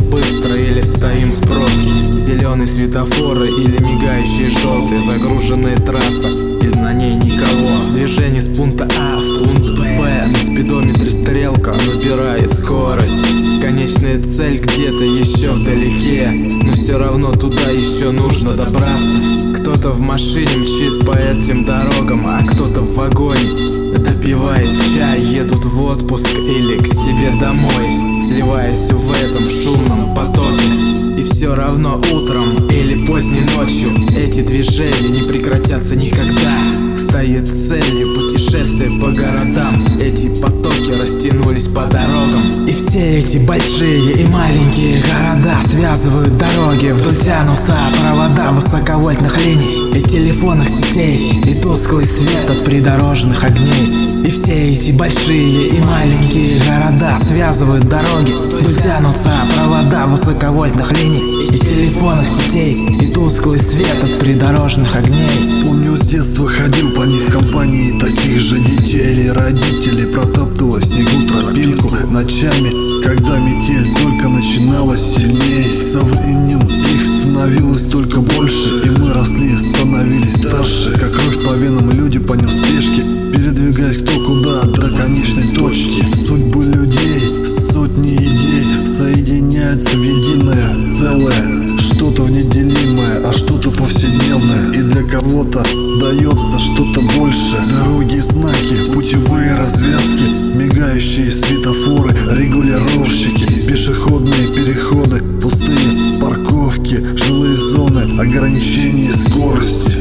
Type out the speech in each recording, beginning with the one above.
быстро или стоим в пробке. Зеленые светофоры или мигающие желтые. Загруженная трасса или на ней никого. Движение с пункта А в пункт Б. На спидометре стрелка набирает скорость. Конечная цель где-то еще вдалеке, но все равно туда еще нужно добраться. Кто-то в машине мчит по этим дорогам, а кто-то в вагоне допивает чай, едут в отпуск или к себе домой, сливаясь в этом шумном потоке. И все равно утром или поздней ночью эти движения не прекратятся никогда. Стоит целью путешествия по городам. Эти потоки растянулись по дорогам. И все эти большие и маленькие города связывают дороги. Вдоль тянутся провода высоковольтных линий и телефонных сетей, и тусклый свет от придорожных огней. И все эти большие и маленькие города связывают дороги. Вдоль тянутся провода высоковольтных линий и телефонных сетей, и тусклый свет от придорожных огней. Помню, с детства ходил по ней в компании таких же детей или родителей, протаптывая снегу тропинку ночами, когда метель только начиналась сильней. Со временем их становилось только больше, и мы росли, становились старше. Как кровь по венам, люди по ним в спешке, передвигаясь кто куда до конечной точки. Судьбы людей, сотни идей соединяются в единое целое. Что-то в неделимое, а что-то повседневное. И для кого-то дается что-то больше. Дороги, знаки, путевые развязки, мигающие светофоры, регулировщики, пешеходные переходы, пустые парковки, жилые зоны, ограничение скорости.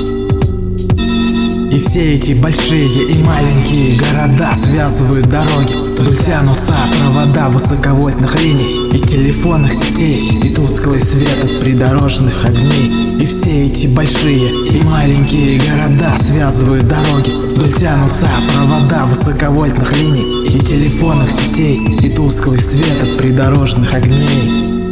И все эти большие и маленькие города связывают дороги. Вдоль тянутся провода высоковольтных линий и телефонных сетей, и тусклый свет от придорожных огней. И все эти большие и маленькие города связывают дороги. Вдоль тянутся провода высоковольтных линий и телефонных сетей, и тусклый свет от придорожных огней.